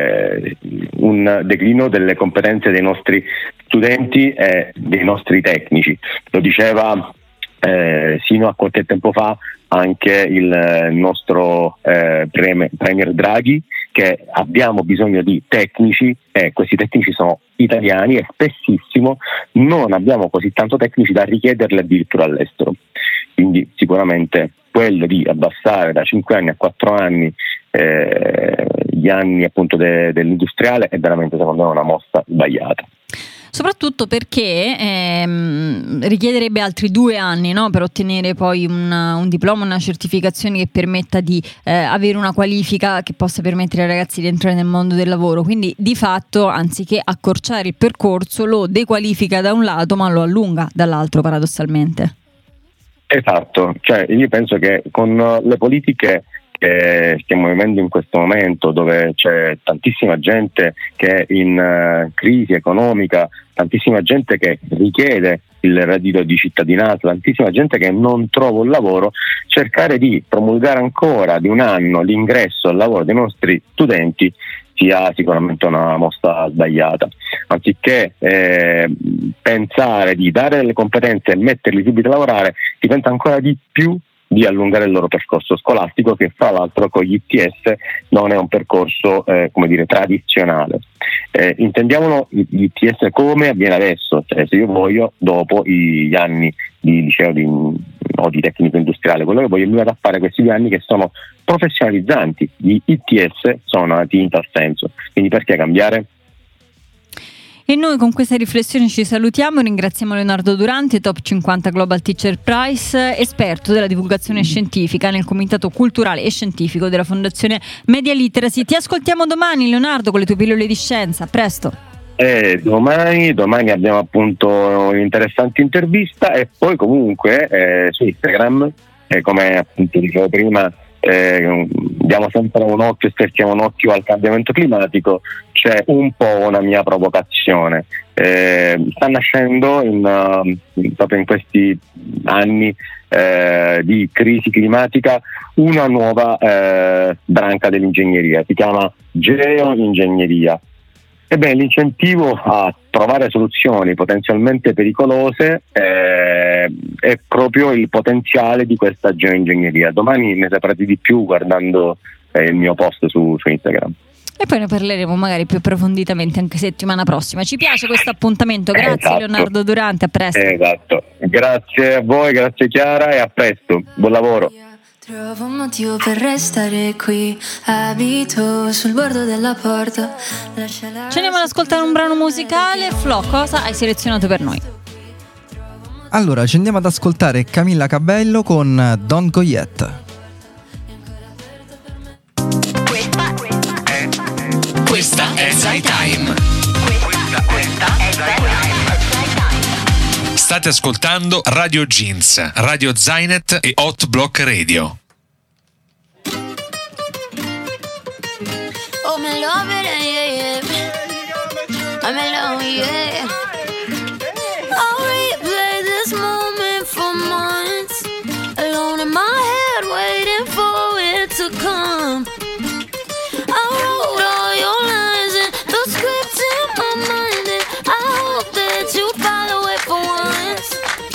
un declino delle competenze dei nostri studenti e dei nostri tecnici. Lo diceva sino a qualche tempo fa anche il nostro Premier Draghi, che abbiamo bisogno di tecnici e questi tecnici sono italiani e spessissimo non abbiamo così tanto tecnici da richiederli addirittura all'estero. Quindi sicuramente quello di abbassare da 5 anni a 4 anni gli anni appunto dell'industriale è veramente, secondo me, una mossa sbagliata. Soprattutto perché richiederebbe altri 2 anni, no? Per ottenere poi un diploma, una certificazione che permetta di avere una qualifica che possa permettere ai ragazzi di entrare nel mondo del lavoro. Quindi di fatto, anziché accorciare il percorso, lo dequalifica da un lato ma lo allunga dall'altro, paradossalmente. Esatto, cioè io penso che con le politiche che stiamo vivendo in questo momento, dove c'è tantissima gente che è in crisi economica, tantissima gente che richiede il reddito di cittadinanza, tantissima gente che non trova un lavoro, cercare di promulgare ancora di un anno l'ingresso al lavoro dei nostri studenti sia sicuramente una mossa sbagliata. Anziché pensare di dare delle competenze e metterli subito a lavorare, si pensa ancora di più di allungare il loro percorso scolastico, che fra l'altro con gli ITS non è un percorso tradizionale. Intendiamolo gli ITS come avviene adesso, cioè se io voglio dopo gli anni di liceo o di tecnico industriale, quello che voglio è mi vado a fare questi 2 anni che sono professionalizzanti. Gli ITS sono nati in tal senso, quindi perché cambiare? E noi con questa riflessione ci salutiamo, ringraziamo Leonardo Durante, Top 50 Global Teacher Prize, esperto della divulgazione scientifica nel Comitato Culturale e Scientifico della Fondazione Media Literacy. Ti ascoltiamo domani, Leonardo, con le tue pillole di scienza. A presto. Domani abbiamo appunto un'interessante intervista e poi comunque su Instagram, come appunto dicevo prima, diamo sempre un occhio, sterchiamo un occhio al cambiamento climatico. C'è un po' una mia provocazione, sta nascendo proprio in questi anni di crisi climatica una nuova branca dell'ingegneria, si chiama geoingegneria. Ebbene, l'incentivo a trovare soluzioni potenzialmente pericolose è proprio il potenziale di questa geoingegneria. Domani ne saprete di più guardando il mio post su Instagram. E poi ne parleremo magari più approfonditamente anche settimana prossima. Ci piace questo appuntamento, grazie esatto. Leonardo Durante, a presto. Esatto, grazie a voi, grazie Chiara e a presto, buon lavoro. Trovo un motivo per restare qui, abito sul bordo della porta. Ci andiamo ad ascoltare un brano musicale. Flo, cosa hai selezionato per noi? Allora, ci andiamo ad ascoltare Camilla Cabello con Don't Go Yet. Questa è Zai Time. State ascoltando Radio Jeans, Radio Zainet e Hot Block Radio. I'm in love with it, yeah, yeah. I'm in love, yeah. I'll replay this moment for months, alone in my head, waiting for it to come. I wrote all your lines and the scripts in my mind, and I hope that you follow it for once.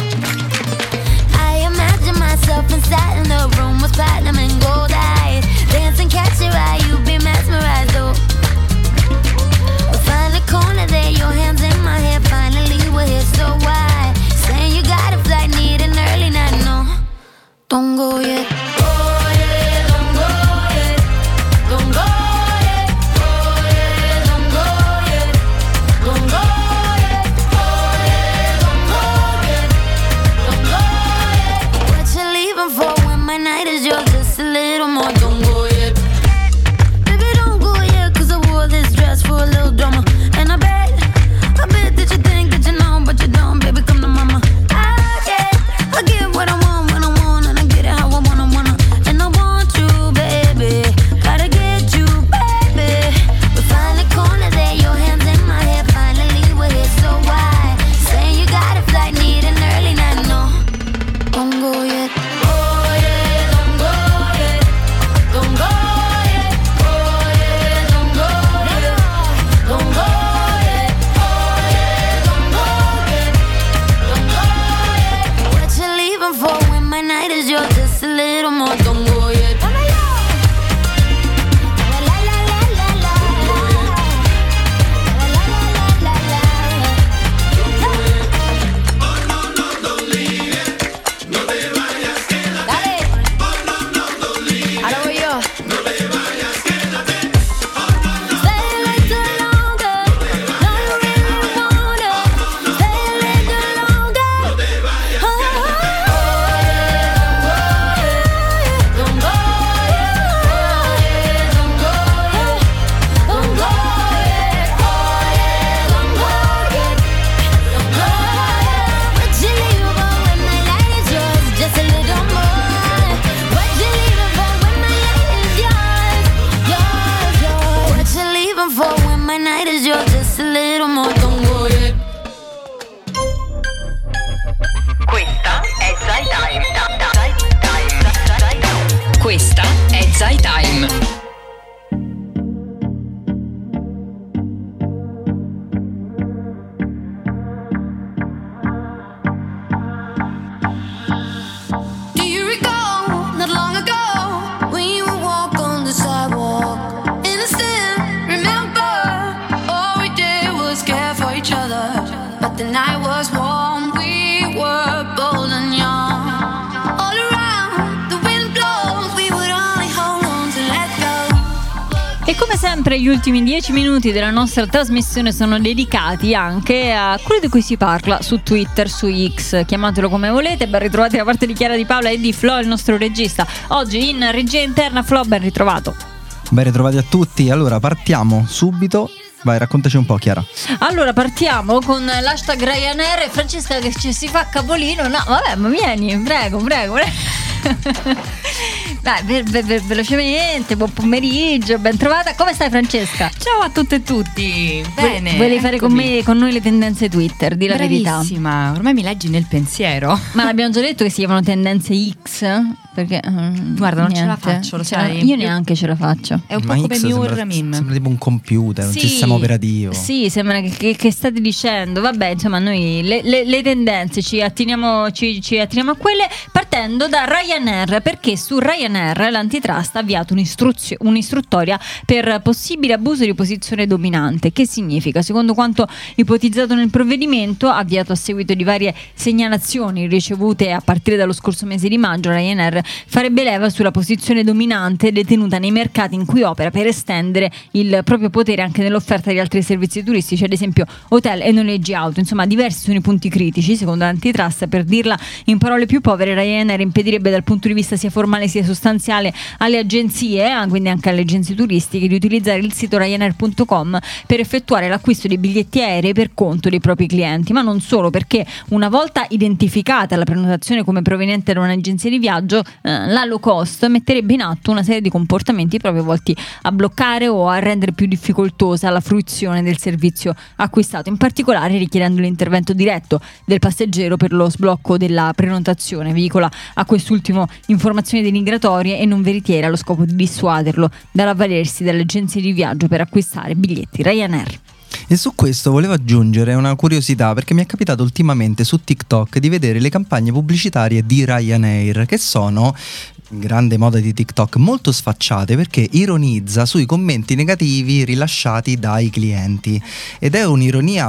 I imagine myself inside and the room was platinum and gold eyes, dancing, catch your eye, you be mesmerized, though. Find a corner there, your hands in my hair, finally we're here, so why? Saying you got a flight, need an early night, no, don't go yet. Oh yeah, don't go yet, don't go yet. Oh yeah, don't go yet, don't go yet. Oh yeah, don't go yet, don't go yet. What you leaving for when my night is yours? Just a little more, don't go yet. Baby, don't go yet, 'cause I wore this dress for a little drama. And I bet that you think that you know, but you don't, baby, come to mama. I get what I want when I want, and I get it how I wanna. And I want you, baby, gotta get you, baby. We find a corner there, your hands in my hair, finally we're here, so why? Saying you got a flight, need an early night, no, don't go yet. Oh yeah, don't go yet, don't go yet. Oh yeah, don't go yet, don't go yet. Oh yeah, don't go yet, don't go yet. What you leaving for when my night is yours? Just a little more, don't go yet. La la la la la la. La la la la la la. Dale. Ahora voy yo. Stay a little longer. Don't you really wanna? Stay a little longer. Oh yeah, don't go yet, don't go yet, don't go yet. Oh yeah, don't go yet, don't go yet. What you leaving for when my light is yours? Just a little more. What you leaving for when my light is yours? Yours, yours. What you leaving for when my night is yours? Just a little more, don't go yet. Questa è Zai Time. Questa è Zai Time. Do you recall not long ago when you would walk on the sidewalk? And I still remember all we did was care for each other. But the night was warm, we were bold and young. All around the wind blows, we would only hold on to let go. E come sempre gli ultimi 10 minuti della nostra trasmissione sono dedicati anche a quello di cui si parla su Twitter, su X, chiamatelo come volete. Ben ritrovati da parte di Chiara Di Paola e di Flo, il nostro regista. Oggi in regia interna. Flo, ben ritrovato. Ben ritrovati a tutti. Allora partiamo subito. Vai, raccontaci un po', Chiara. Allora partiamo con l'hashtag Ryanair e Francesca che ci si fa capolino. No, vabbè, ma vieni, prego. Dai, velocemente, buon pomeriggio, ben trovata. Come stai, Francesca? Ciao a tutte e tutti. Bene. Vuoi fare con noi le tendenze Twitter? Di la verità. Bravissima, ormai mi leggi nel pensiero. Ma l'abbiamo già detto che si chiamano tendenze X? Perché guarda, non ce la faccio, lo sai. Io neanche ce la faccio. È un po' come Miur Mim. Sembra tipo un computer, un sistema operativo. Sì, sembra che state dicendo. Vabbè, insomma, noi le tendenze ci atteniamo a quelle, partendo da Ryanair, perché su Ryanair l'antitrust ha avviato un'istruttoria per possibile abuso di posizione dominante. Che significa? Secondo quanto ipotizzato nel provvedimento, avviato a seguito di varie segnalazioni ricevute a partire dallo scorso mese di maggio, Ryanair farebbe leva sulla posizione dominante detenuta nei mercati in cui opera per estendere il proprio potere anche nell'offerta di altri servizi turistici, ad esempio hotel e noleggi auto. Insomma, diversi sono i punti critici secondo l'antitrust. Per dirla in parole più povere, Ryanair Ryanair impedirebbe dal punto di vista sia formale sia sostanziale alle agenzie, quindi anche alle agenzie turistiche, di utilizzare il sito ryanair.com per effettuare l'acquisto di biglietti aerei per conto dei propri clienti. Ma non solo, perché una volta identificata la prenotazione come proveniente da un'agenzia di viaggio, la low cost metterebbe in atto una serie di comportamenti proprio volti a bloccare o a rendere più difficoltosa la fruizione del servizio acquistato, in particolare richiedendo l'intervento diretto del passeggero per lo sblocco della prenotazione. Veicola a quest'ultimo informazioni denigratorie e non veritiere allo scopo di dissuaderlo dall'avvalersi delle agenzie di viaggio per acquistare biglietti Ryanair. E su questo volevo aggiungere una curiosità, perché mi è capitato ultimamente su TikTok di vedere le campagne pubblicitarie di Ryanair, che sono, in grande moda di TikTok, molto sfacciate, perché ironizza sui commenti negativi rilasciati dai clienti, ed è un'ironia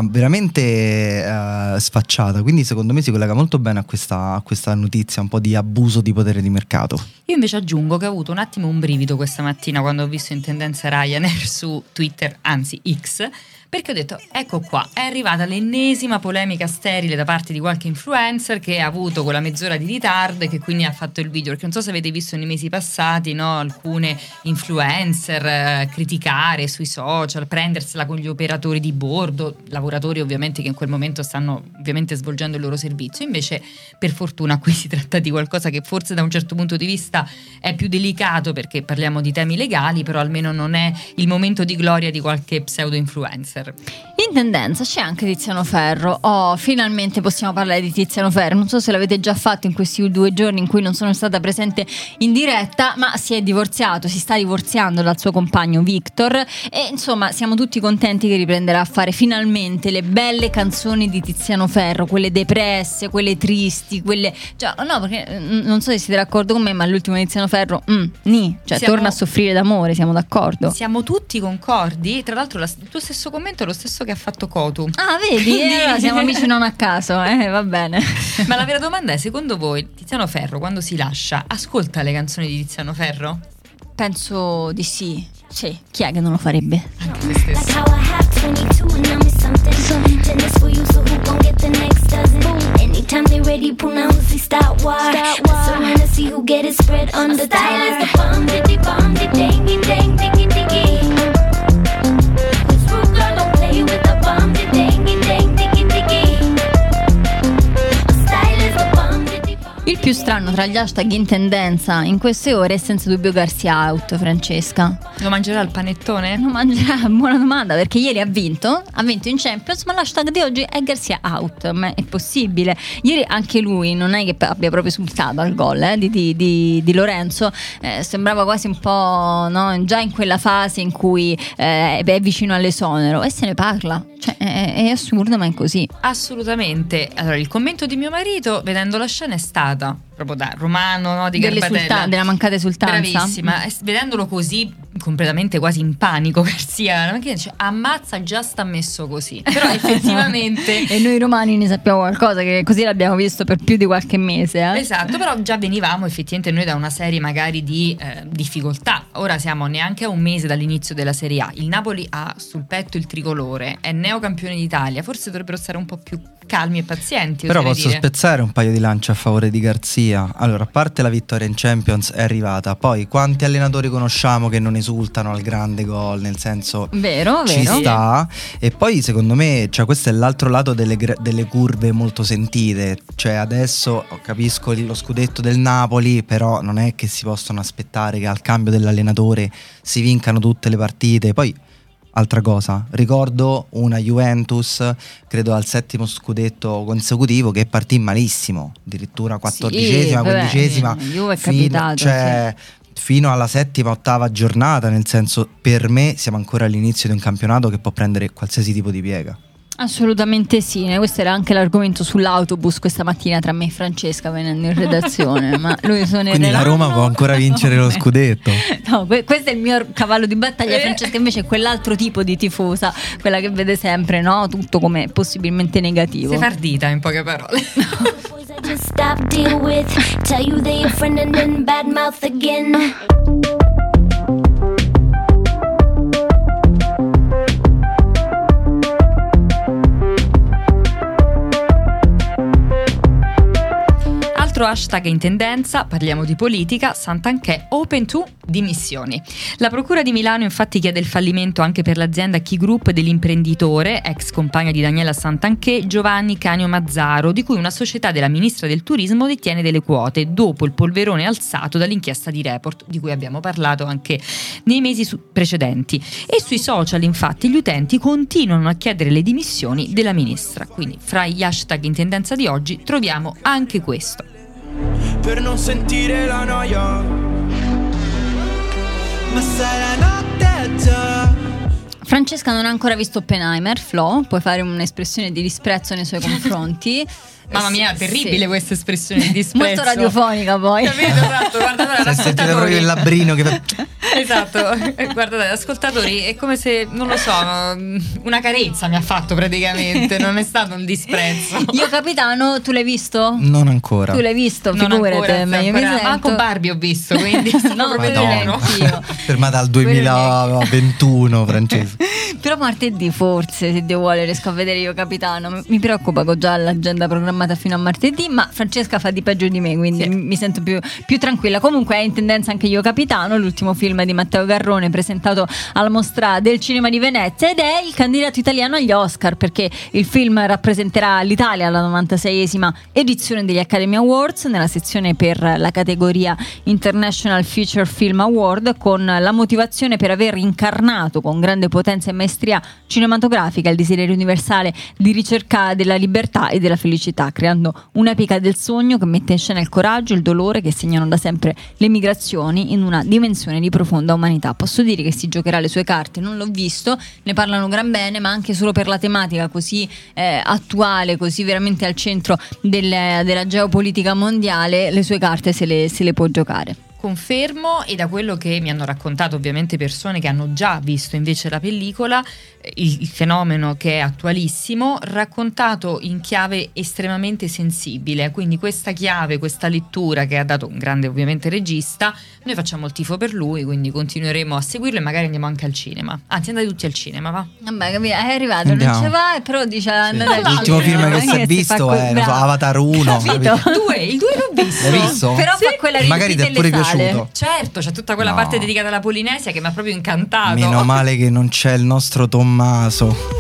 veramente sfacciata, quindi secondo me si collega molto bene a questa notizia, un po' di abuso di potere di mercato. Io invece aggiungo che ho avuto un attimo un brivido questa mattina quando ho visto in tendenza Ryanair su Twitter, anzi X, perché ho detto, ecco qua, è arrivata l'ennesima polemica sterile da parte di qualche influencer che ha avuto quella mezz'ora di ritardo e che quindi ha fatto il video, perché non so se avete visto nei mesi passati, no, alcune influencer criticare sui social, prendersela con gli operatori di bordo, lavoratori ovviamente che in quel momento stanno ovviamente svolgendo il loro servizio. Invece per fortuna qui si tratta di qualcosa che forse da un certo punto di vista è più delicato, perché parliamo di temi legali, però almeno non è il momento di gloria di qualche pseudo influencer. In tendenza c'è anche Tiziano Ferro. Finalmente possiamo parlare di Tiziano Ferro. Non so se l'avete già fatto in questi 2 giorni in cui non sono stata presente in diretta, ma si sta divorziando dal suo compagno Victor, e insomma siamo tutti contenti che riprenderà a fare finalmente le belle canzoni di Tiziano Ferro, quelle depresse, quelle tristi, quelle perché non so se siete d'accordo con me, ma l'ultimo Tiziano Ferro torna a soffrire d'amore, siamo d'accordo? Siamo tutti concordi. Tra l'altro il tuo stesso commento è lo stesso che ha fatto Cotu. Ah, vedi? Allora siamo amici non a caso, va bene. Ma la vera domanda è, secondo voi Tiziano Ferro quando si lascia ascolta le canzoni di Tiziano Ferro? Penso di sì. Sì, chi è che non lo farebbe? Anche se stesso. Anytime they ready, pull now see start war. Let's around and see who get it spread on the style is the bomb, diddy bomb, dingy dang, diggy diggy. This rude girl don't play with the bomb, dingy dang, diggy diggy. My style is the bomb, diddy bomb. Il più strano tra gli hashtag in tendenza in queste ore è senza dubbio Garcia Out, Francesca. Lo mangerà il panettone? Lo mangerà, buona domanda, perché ieri ha vinto in Champions, ma l'hashtag di oggi è Garcia Out. Ma è possibile? Ieri anche lui non è che abbia proprio esultato al gol di Lorenzo, sembrava quasi un po', no, già in quella fase in cui è vicino all'esonero, e se ne parla, cioè è assurdo, ma è così. Assolutamente. Allora, il commento di mio marito vedendo la scena è stata proprio da romano, no, di Garbatella, della mancata esultanza. Bravissima. Vedendolo così completamente quasi in panico, Garcia, ma che dice, ammazza, già sta messo così. Però effettivamente e noi romani ne sappiamo qualcosa, che così l'abbiamo visto per più di qualche mese, Esatto, però già venivamo effettivamente noi da una serie magari di difficoltà. Ora siamo neanche a un mese dall'inizio della Serie A. Il Napoli ha sul petto il tricolore, è neocampione d'Italia, forse dovrebbero stare un po' più calmi e pazienti. Però posso spezzare un paio di lance a favore di Garzia. Allora, a parte la vittoria in Champions è arrivata, poi quanti allenatori conosciamo che non esultano al grande gol, nel senso vero ci sta. E poi secondo me, cioè, questo è l'altro lato delle curve molto sentite. Cioè adesso capisco lo scudetto del Napoli, però non è che si possono aspettare che al cambio dell'allenatore si vincano tutte le partite. Poi altra cosa, ricordo una Juventus, credo al 7° scudetto consecutivo, che partì malissimo, addirittura 14ª, 15ª, fino alla 7ª, 8ª giornata, nel senso, per me siamo ancora all'inizio di un campionato che può prendere qualsiasi tipo di piega. Assolutamente sì, questo era anche l'argomento sull'autobus questa mattina tra me e Francesca venendo in redazione. Ma lui quindi la Roma può ancora vincere lo scudetto? No, questo è il mio cavallo di battaglia. Francesca invece è quell'altro tipo di tifosa, quella che vede sempre, no, tutto come possibilmente negativo. Sei fardita, in poche parole. Just stop, deal with, tell you they're your friend and then bad mouth again. Altro nostro hashtag in tendenza, parliamo di politica, Santanchè open to dimissioni. La Procura di Milano infatti chiede il fallimento anche per l'azienda Key Group dell'imprenditore, ex compagno di Daniela Santanchè, Giovanni Canio Mazzaro, di cui una società della ministra del turismo detiene delle quote, dopo il polverone alzato dall'inchiesta di Report, di cui abbiamo parlato anche nei mesi precedenti. E sui social infatti gli utenti continuano a chiedere le dimissioni della ministra. Quindi fra gli hashtag in tendenza di oggi troviamo anche questo. Per non sentire la noia, ma sai la notte già. Francesca non ha ancora visto Oppenheimer. Flo, puoi fare un'espressione di disprezzo nei suoi confronti? Mamma mia, terribile questa espressione di disprezzo. Molto radiofonica poi. Capito, esatto, guardate, sentite proprio il labbrino che Esatto, guardate, ascoltatori, è come se, non lo so, una carezza mi ha fatto praticamente, non è stato un disprezzo. Io Capitano, tu l'hai visto? Non ancora. Tu l'hai visto? Non Figurate, ancora, ma io mi sento... Manco Barbie ho visto, quindi sono proprio Madonna. zero. Fermata al 2021, Francesca. Però martedì forse, se Dio vuole, riesco a vedere Io Capitano. Mi preoccupa che ho già l'agenda programmata fino a martedì, ma Francesca fa di peggio di me, quindi mi sento più tranquilla. Comunque è in tendenza anche Io Capitano, l'ultimo film di Matteo Garrone presentato alla Mostra del Cinema di Venezia, ed è il candidato italiano agli Oscar, perché il film rappresenterà l'Italia alla 96esima edizione degli Academy Awards nella sezione per la categoria International Feature Film Award, con la motivazione per aver incarnato con grande potenza e maestria cinematografica il desiderio universale di ricerca della libertà e della felicità, creando un'epica del sogno che mette in scena il coraggio e il dolore che segnano da sempre le migrazioni in una dimensione di profonda umanità. Posso dire che si giocherà le sue carte, non l'ho visto, ne parlano gran bene, ma anche solo per la tematica così attuale, così veramente al centro della geopolitica mondiale, le sue carte se le può giocare. Confermo, e da quello che mi hanno raccontato ovviamente persone che hanno già visto invece la pellicola, il fenomeno che è attualissimo, raccontato in chiave estremamente sensibile, quindi questa chiave, questa lettura che ha dato un grande ovviamente regista, noi facciamo il tifo per lui, quindi continueremo a seguirlo e magari andiamo anche al cinema, anzi andate tutti al cinema, va? Vabbè, capito, è arrivato, Andiamo. non ce va, però dice andate al L'ultimo cinema, film che si è visto è non so, Avatar 1, Capito? Il 2 l'ho visto. L'hai visto? Però fa quella Magari ti è pure riempita le sale. piaciuto. Certo, c'è tutta quella No. parte dedicata alla Polinesia che mi ha proprio incantato. Meno male che non c'è il nostro Tommaso.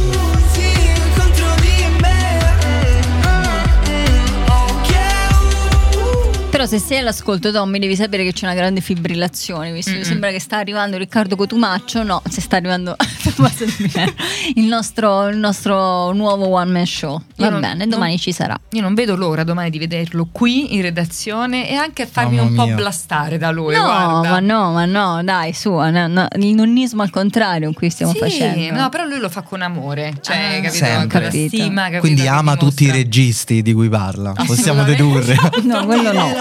Però se sei all'ascolto, Tommy, devi sapere che c'è una grande fibrillazione, visto che sembra che sta arrivando Riccardo Cotumaccio. No, se sta arrivando il nostro nuovo one man show. Va bene, domani ci sarà. Io non vedo l'ora domani di vederlo qui in redazione e anche a farmi Mamma un po' mia. blastare da lui. No, guarda. ma no, dai, su, il nonnismo al contrario in cui stiamo Sì, facendo. no, però lui lo fa con amore, cioè, capito? sempre. Con la Capito. stima, capito, Quindi che ama dimostra. tutti i registi di cui parla. Possiamo Assolutamente. dedurre. No, quello no.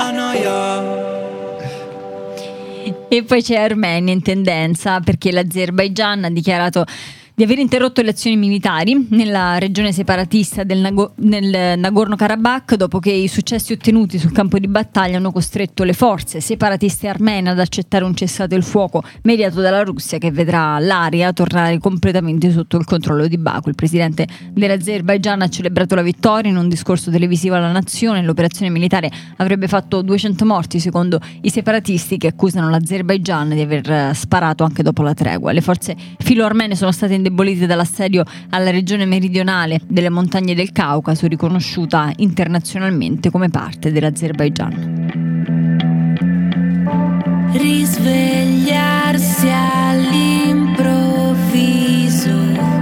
E poi c'è Armenia in tendenza, perché l'Azerbaigian ha dichiarato di aver interrotto le azioni militari nella regione separatista del Nagorno-Karabakh, dopo che i successi ottenuti sul campo di battaglia hanno costretto le forze separatiste armene ad accettare un cessate il fuoco mediato dalla Russia, che vedrà l'area tornare completamente sotto il controllo di Baku. Il presidente dell'Azerbaigian ha celebrato la vittoria in un discorso televisivo alla nazione. L'operazione militare avrebbe fatto 200 morti secondo i separatisti, che accusano l'Azerbaigian di aver sparato anche dopo la tregua. Le forze filo-armene sono state indebolite dall'assedio alla regione meridionale delle montagne del Caucaso, riconosciuta internazionalmente come parte dell'Azerbaigian. Risvegliarsi all'improvviso,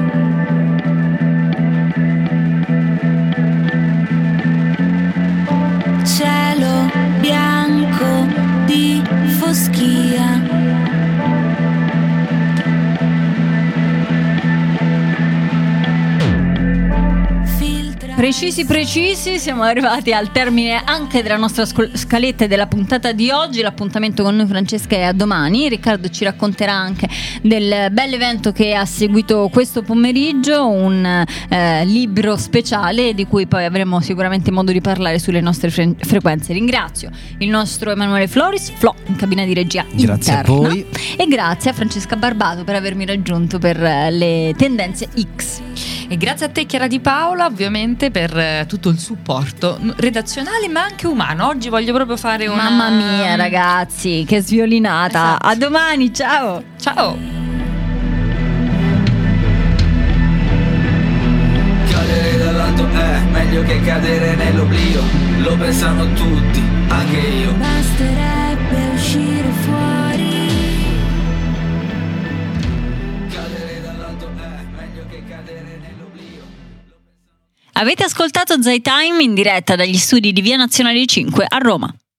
cielo bianco di foschia. Precisi, siamo arrivati al termine anche della nostra scaletta e della puntata di oggi. L'appuntamento con noi, Francesca, è a domani. Riccardo ci racconterà anche del bell'evento che ha seguito questo pomeriggio, un libro speciale di cui poi avremo sicuramente modo di parlare sulle nostre frequenze. Ringrazio il nostro Emanuele Floris, Flo, in cabina di regia Grazie interna, a voi. e grazie a Francesca Barbato per avermi raggiunto per le tendenze X. E grazie a te Chiara Di Paola ovviamente per tutto il supporto redazionale ma anche umano. Oggi voglio proprio fare una... Mamma mia ragazzi, che sviolinata. Esatto. A domani, ciao. Ciao. Cadere dall'alto è meglio che cadere nell'oblio, lo pensano tutti, anche io. Basterebbe uscire fuori. Cadere dall'alto è meglio che cadere nell'oblio. Avete ascoltato Zai Time in diretta dagli studi di Via Nazionale 5 a Roma.